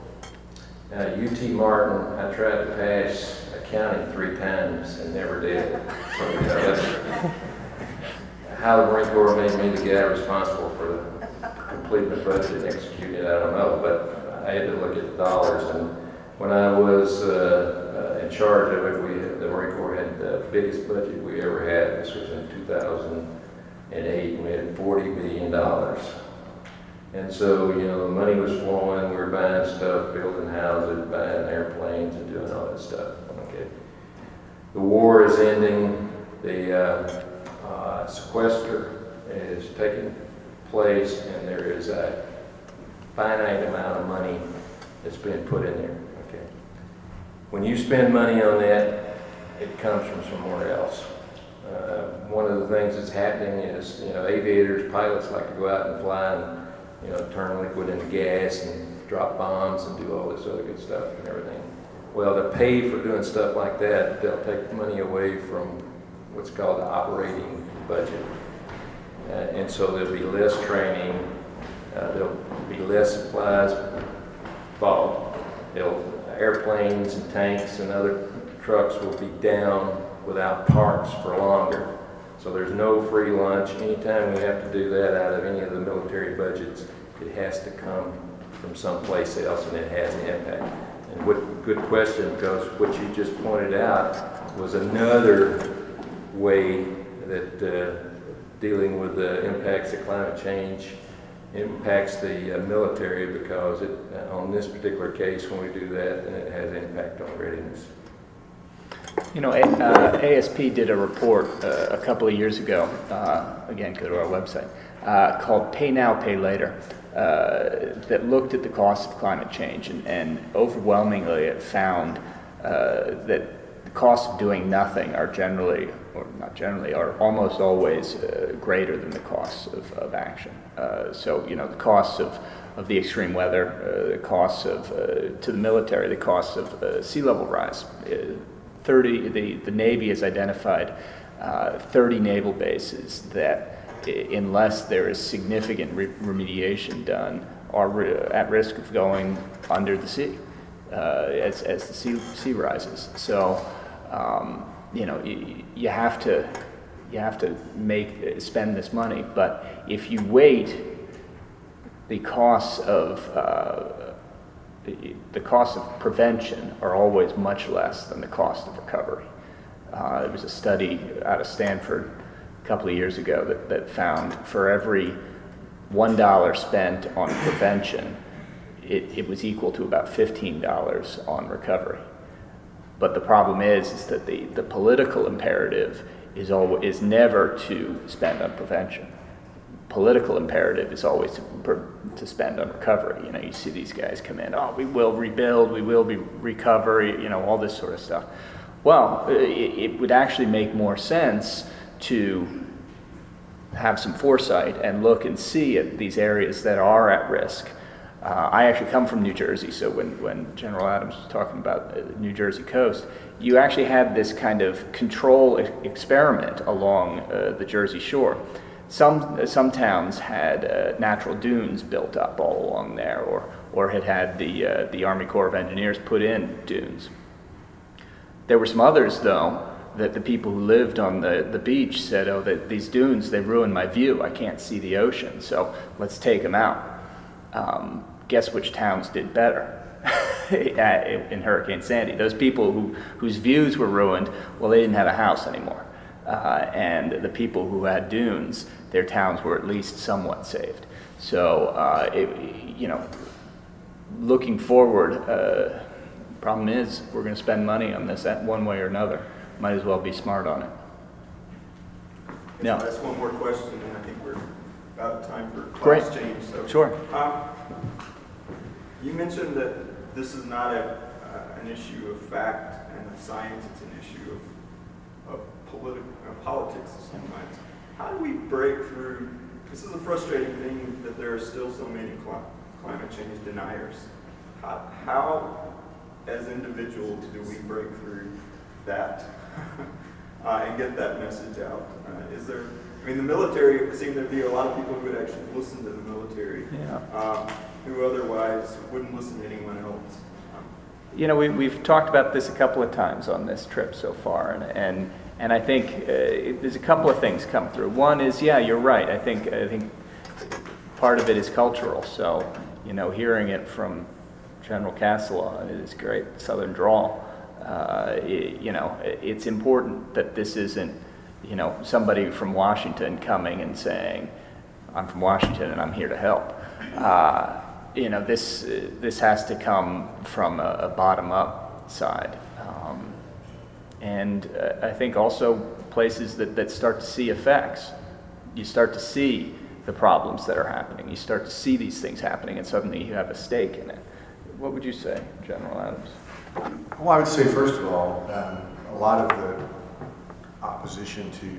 UT Martin, I tried to pass accounting 3 times and never did. So, you know, that's how the Marine Corps made me the guy responsible for completing the budget and executing it, I don't know, but I had to look at the dollars. And when I was in charge of it, the Marine Corps had the biggest budget we ever had. This was in 2008, and we had $40 billion. And so, you know, the money was flowing, we were buying stuff, building houses, buying airplanes, and doing all that stuff. Okay. The war is ending. The sequester is taking place, and there is a finite amount of money that's been put in there. Okay. When you spend money on that, it comes from somewhere else. One of the things that's happening is, you know, aviators, pilots like to go out and fly and, you know, turn liquid into gas and drop bombs and do all this other good stuff and everything. Well, to pay for doing stuff like that, they'll take money away from what's called the operating budget. And so there'll be less training, there'll be less supplies bought. Airplanes and tanks and other trucks will be down without parts for longer. So there's no free lunch. Anytime we have to do that out of any of the military budgets, it has to come from someplace else, and it has an impact. And what good question, because what you just pointed out was another way that dealing with the impacts of climate change impacts the military, because on this particular case, when we do that, then it has impact on readiness. You know, ASP did a report a couple of years ago, again, go to our website, called Pay Now, Pay Later, that looked at the cost of climate change, and overwhelmingly it found that the costs of doing nothing are generally, or not generally, are almost always greater than the costs of action. So, you know, the costs of the extreme weather, the costs of, to the military, the costs of sea level rise. The Navy has identified 30 naval bases that, unless there is significant remediation done, are at risk of going under the sea as the sea rises. So, you know, you have to spend this money. But if you wait, the costs of prevention are always much less than the cost of recovery. There was a study out of Stanford a couple of years ago that found for every $1 spent on prevention, it was equal to about $15 on recovery. But the problem is that the political imperative is never to spend on prevention. Political imperative is always to spend on recovery. You know, you see these guys come in, oh, we will rebuild, we will recover, you know, all this sort of stuff. Well, it would actually make more sense to have some foresight and look and see at these areas that are at risk. I actually come from New Jersey, so when General Adams was talking about the New Jersey coast, you actually had this kind of control experiment along the Jersey shore. Some towns had natural dunes built up all along there, or had the Army Corps of Engineers put in dunes. There were some others, though, that the people who lived on the beach said, oh, that these dunes, they ruin my view. I can't see the ocean, so let's take them out. Guess which towns did better in Hurricane Sandy? Those people whose views were ruined, well, they didn't have a house anymore. And the people who had dunes, their towns were at least somewhat saved. So, you know, looking forward, problem is we're going to spend money on this one way or another. Might as well be smart on it. Yeah. So that's one more question, and I think we're out of time for class change. So, sure. You mentioned that this is not an issue of fact and of science; it's an issue of politics sometimes. How do we break through? This is a frustrating thing that there are still so many climate change deniers. How as individuals, do we break through that and get that message out? Is there? I mean, the military seem to be a lot of people who would actually listen to the military, who otherwise wouldn't listen to anyone else. You know, we've talked about this a couple of times on this trip so far, and I think there's a couple of things come through. One is, yeah, you're right. I think part of it is cultural. So, you know, hearing it from General Castillo, his great Southern drawl, you know, it's important that this isn't, you know, somebody from Washington coming and saying, I'm from Washington and I'm here to help. You know, this has to come from a bottom-up side. And I think also places that start to see effects. You start to see the problems that are happening. You start to see these things happening, and suddenly you have a stake in it. What would you say, General Adams? Well, I would say, first of all, a lot of the opposition to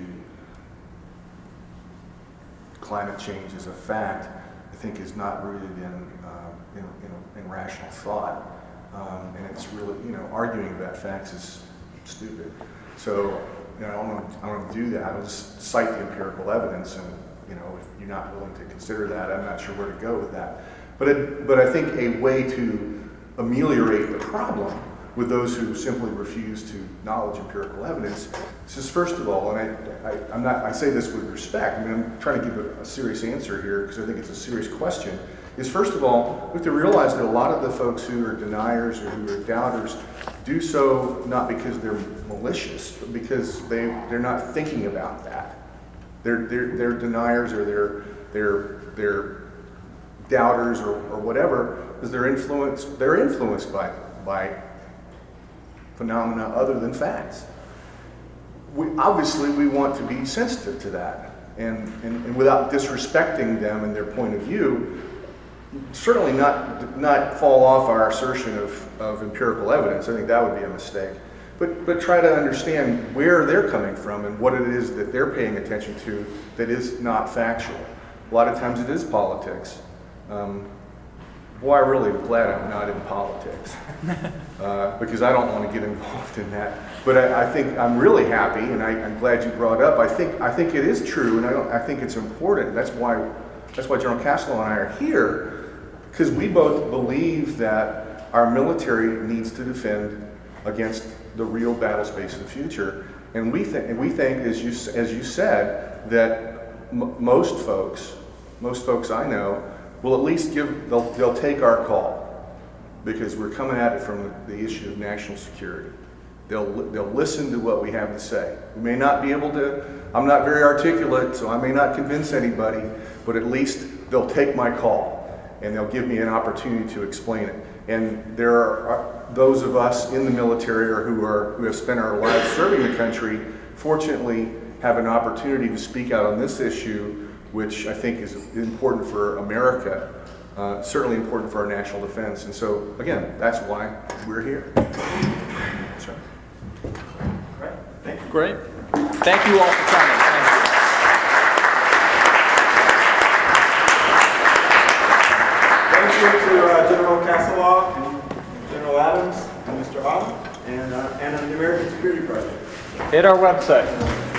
climate change as a fact, I think, is not rooted in rational thought, and it's really, you know, arguing about facts is stupid. So, you know, I don't want to do that. I'll just cite the empirical evidence, and, you know, if you're not willing to consider that, I'm not sure where to go with that. But I think a way to ameliorate the problem with those who simply refuse to acknowledge empirical evidence is, first of all, and I say this with respect, I mean, I'm trying to give a serious answer here because I think it's a serious question, is first of all, we have to realize that a lot of the folks who are deniers or who are doubters do so not because they're malicious, but because they're not thinking about that. They're deniers, or they're doubters or whatever, because they're influenced by phenomena other than facts. Obviously, we want to be sensitive to that, and without disrespecting them and their point of view, certainly not fall off our assertion of empirical evidence. I think that would be a mistake. But try to understand where they're coming from and what it is that they're paying attention to that is not factual. A lot of times it is politics. Boy, I really am glad I'm not in politics because I don't want to get involved in that. But I think I'm really happy, and I'm glad you brought up. I think it is true, and I think it's important. That's why General Caslow and I are here, because we both believe that our military needs to defend against the real battle space of the future, and we think, as you said, that most folks I know will at least they'll take our call, because we're coming at it from the issue of national security. They'll listen to what we have to say. We may not be able to. I'm not very articulate, so I may not convince anybody, but at least they'll take my call and they'll give me an opportunity to explain it. And there are those of us in the military or who have spent our lives serving the country, fortunately have an opportunity to speak out on this issue, which I think is important for America, certainly important for our national defense. And so, again, that's why we're here. That's right. Great. Thank you. Great. Thank you all for coming. Thank you. Thank you to General Casaloff and General Adams and Mr. Ott and the American Security Project. Hit our website.